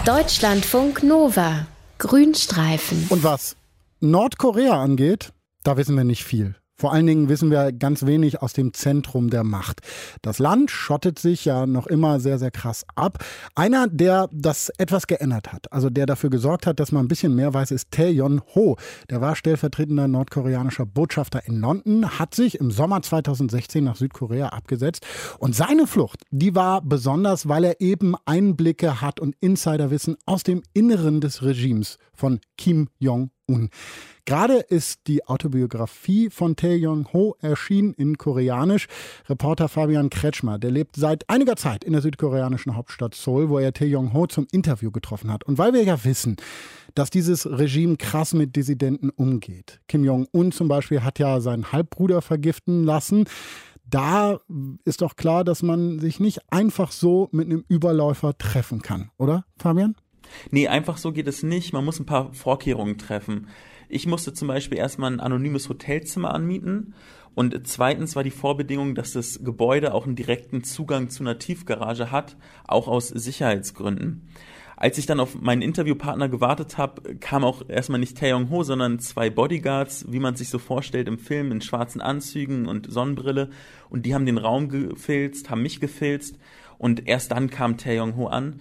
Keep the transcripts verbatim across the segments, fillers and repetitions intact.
Deutschlandfunk Nova. Grünstreifen. Und was Nordkorea angeht, da wissen wir nicht viel. Vor allen Dingen wissen wir ganz wenig aus dem Zentrum der Macht. Das Land schottet sich ja noch immer sehr, sehr krass ab. Einer, der das etwas geändert hat, also der dafür gesorgt hat, dass man ein bisschen mehr weiß, ist Tae-Yong-ho. Der war stellvertretender nordkoreanischer Botschafter in London, hat sich im Sommer zweitausendsechzehn nach Südkorea abgesetzt. Und seine Flucht, die war besonders, weil er eben Einblicke hat und Insiderwissen aus dem Inneren des Regimes von Kim Jong-un. Gerade ist die Autobiografie von Tae-Yong-ho erschienen in Koreanisch. Reporter Fabian Kretschmer, der lebt seit einiger Zeit in der südkoreanischen Hauptstadt Seoul, wo er Tae-Yong-ho zum Interview getroffen hat. Und weil wir ja wissen, dass dieses Regime krass mit Dissidenten umgeht. Kim Jong-un zum Beispiel hat ja seinen Halbbruder vergiften lassen. Da ist doch klar, dass man sich nicht einfach so mit einem Überläufer treffen kann, oder, Fabian? Nee, einfach so geht es nicht. Man muss ein paar Vorkehrungen treffen. Ich musste zum Beispiel erstmal ein anonymes Hotelzimmer anmieten und zweitens war die Vorbedingung, dass das Gebäude auch einen direkten Zugang zu einer Tiefgarage hat, auch aus Sicherheitsgründen. Als ich dann auf meinen Interviewpartner gewartet habe, kam auch erstmal nicht Tae-Yong-ho, sondern zwei Bodyguards, wie man sich so vorstellt im Film, in schwarzen Anzügen und Sonnenbrille, und die haben den Raum gefilzt, haben mich gefilzt und erst dann kam Tae-Yong-ho an.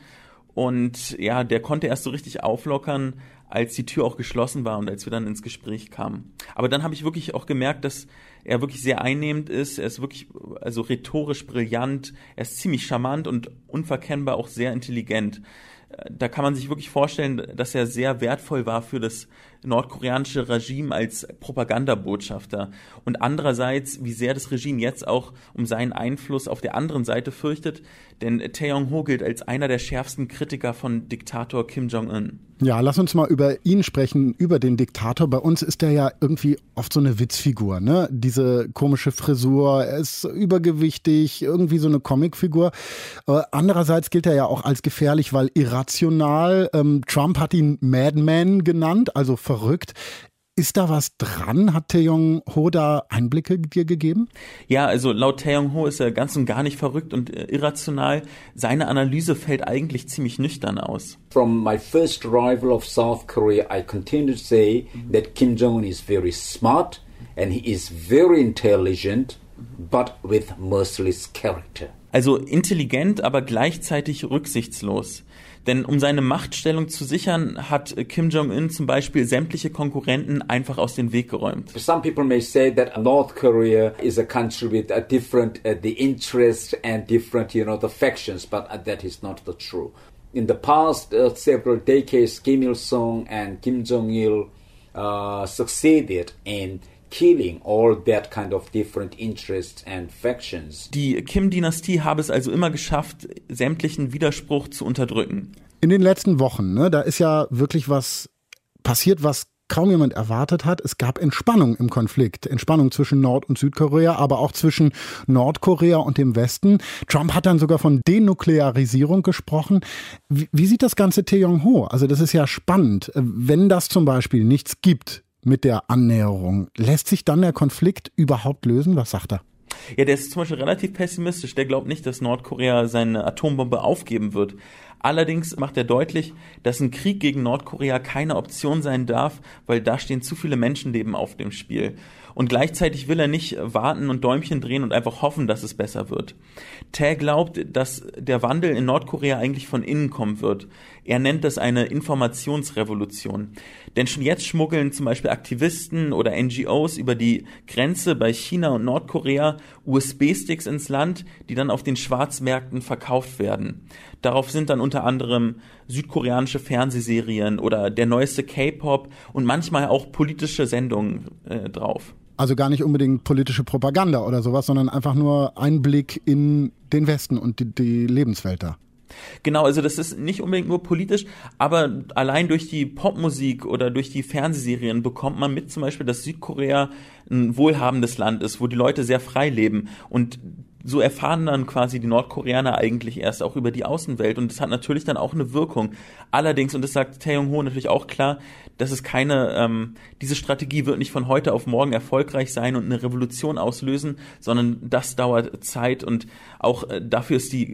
Und ja, der konnte erst so richtig auflockern, als die Tür auch geschlossen war und als wir dann ins Gespräch kamen. Aber dann habe ich wirklich auch gemerkt, dass er wirklich sehr einnehmend ist. Er ist wirklich also rhetorisch brillant. Er ist ziemlich charmant und unverkennbar auch sehr intelligent. Da kann man sich wirklich vorstellen, dass er sehr wertvoll war für das nordkoreanische Regime als Propagandabotschafter. Und andererseits, wie sehr das Regime jetzt auch um seinen Einfluss auf der anderen Seite fürchtet. Denn Tae-Yong-ho gilt als einer der schärfsten Kritiker von Diktator Kim Jong-un. Ja, lass uns mal über ihn sprechen, über den Diktator. Bei uns ist er ja irgendwie oft so eine Witzfigur, ne? Diese komische Frisur, er ist übergewichtig, irgendwie so eine Comicfigur. Äh, andererseits gilt er ja auch als gefährlich, weil irrational. Ähm, Trump hat ihn Madman genannt, also verrückt. Ist da was dran? Hat Tae-Yong-ho da Einblicke dir gegeben? Ja, also laut Tae-Yong-ho ist er ganz und gar nicht verrückt und irrational. Seine Analyse fällt eigentlich ziemlich nüchtern aus. From my first arrival of South Korea, I continue to say that Kim Jong-un is very smart and he is very intelligent, but with merciless character. Also intelligent, aber gleichzeitig rücksichtslos. Denn um seine Machtstellung zu sichern, hat Kim Jong-un zum Beispiel sämtliche Konkurrenten einfach aus dem Weg geräumt. Some people may say that North Korea is a country with a different uh, the interests and different, you know, the factions, but uh, that is not the true. In the past uh, several decades, Kim Il-sung and Kim Jong-il uh, succeeded in killing all that kind of different interests and factions. Die Kim-Dynastie habe es also immer geschafft, sämtlichen Widerspruch zu unterdrücken. In den letzten Wochen, ne, da ist ja wirklich was passiert, was kaum jemand erwartet hat. Es gab Entspannung im Konflikt. Entspannung zwischen Nord- und Südkorea, aber auch zwischen Nordkorea und dem Westen. Trump hat dann sogar von Denuklearisierung gesprochen. Wie, wie sieht das Ganze Tae-Yong-ho? Also das ist ja spannend. Wenn das zum Beispiel nichts gibt mit der Annäherung, lässt sich dann der Konflikt überhaupt lösen? Was sagt er? Ja, der ist zum Beispiel relativ pessimistisch. Der glaubt nicht, dass Nordkorea seine Atombombe aufgeben wird. Allerdings macht er deutlich, dass ein Krieg gegen Nordkorea keine Option sein darf, weil da stehen zu viele Menschenleben auf dem Spiel. Und gleichzeitig will er nicht warten und Däumchen drehen und einfach hoffen, dass es besser wird. Tae glaubt, dass der Wandel in Nordkorea eigentlich von innen kommen wird. Er nennt das eine Informationsrevolution. Denn schon jetzt schmuggeln zum Beispiel Aktivisten oder N G Os über die Grenze bei China und Nordkorea U S B-Sticks ins Land, die dann auf den Schwarzmärkten verkauft werden. Darauf sind dann unter anderem südkoreanische Fernsehserien oder der neueste K-Pop und manchmal auch politische Sendungen äh, drauf. Also gar nicht unbedingt politische Propaganda oder sowas, sondern einfach nur Einblick in den Westen und die, die Lebenswelt da. Genau, also das ist nicht unbedingt nur politisch, aber allein durch die Popmusik oder durch die Fernsehserien bekommt man mit zum Beispiel, dass Südkorea ein wohlhabendes Land ist, wo die Leute sehr frei leben, und so erfahren dann quasi die Nordkoreaner eigentlich erst auch über die Außenwelt, und das hat natürlich dann auch eine Wirkung. Allerdings, und das sagt Tae-Yong-ho natürlich auch klar, dass es keine, ähm, diese Strategie wird nicht von heute auf morgen erfolgreich sein und eine Revolution auslösen, sondern das dauert Zeit, und auch äh, dafür ist die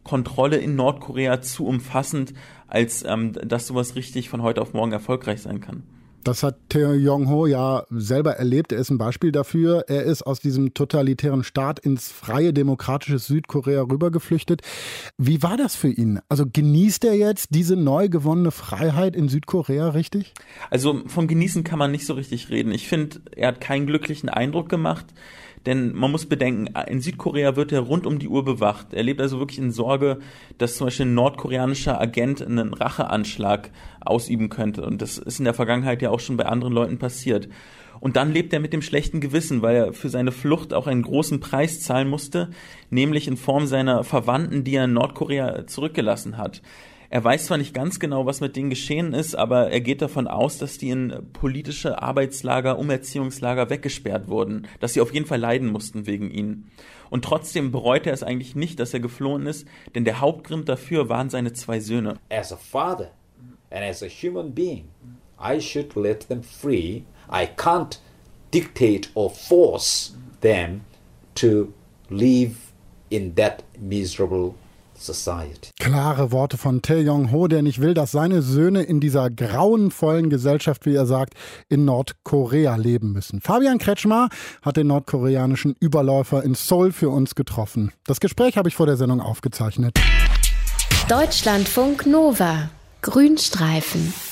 Kontrolle in Nordkorea zu umfassend, als ähm, dass sowas richtig von heute auf morgen erfolgreich sein kann. Das hat Tae Yong-ho ja selber erlebt. Er ist ein Beispiel dafür. Er ist aus diesem totalitären Staat ins freie, demokratische Südkorea rübergeflüchtet. Wie war das für ihn? Also genießt er jetzt diese neu gewonnene Freiheit in Südkorea richtig? Also vom Genießen kann man nicht so richtig reden. Ich finde, er hat keinen glücklichen Eindruck gemacht. Denn man muss bedenken, in Südkorea wird er rund um die Uhr bewacht. Er lebt also wirklich in Sorge, dass zum Beispiel ein nordkoreanischer Agent einen Racheanschlag ausüben könnte. Und das ist in der Vergangenheit ja auch schon bei anderen Leuten passiert. Und dann lebt er mit dem schlechten Gewissen, weil er für seine Flucht auch einen großen Preis zahlen musste, nämlich in Form seiner Verwandten, die er in Nordkorea zurückgelassen hat. Er weiß zwar nicht ganz genau, was mit denen geschehen ist, aber er geht davon aus, dass die in politische Arbeitslager, Umerziehungslager weggesperrt wurden, dass sie auf jeden Fall leiden mussten wegen ihnen. Und trotzdem bereut er es eigentlich nicht, dass er geflohen ist, denn der Hauptgrund dafür waren seine zwei Söhne. As a father and as a human being, I should let them free. I can't dictate or force them to live in that miserable society. Klare Worte von Tae Yong-ho, der nicht will, dass seine Söhne in dieser grauenvollen Gesellschaft, wie er sagt, in Nordkorea leben müssen. Fabian Kretschmar hat den nordkoreanischen Überläufer in Seoul für uns getroffen. Das Gespräch habe ich vor der Sendung aufgezeichnet. Deutschlandfunk Nova. Grünstreifen.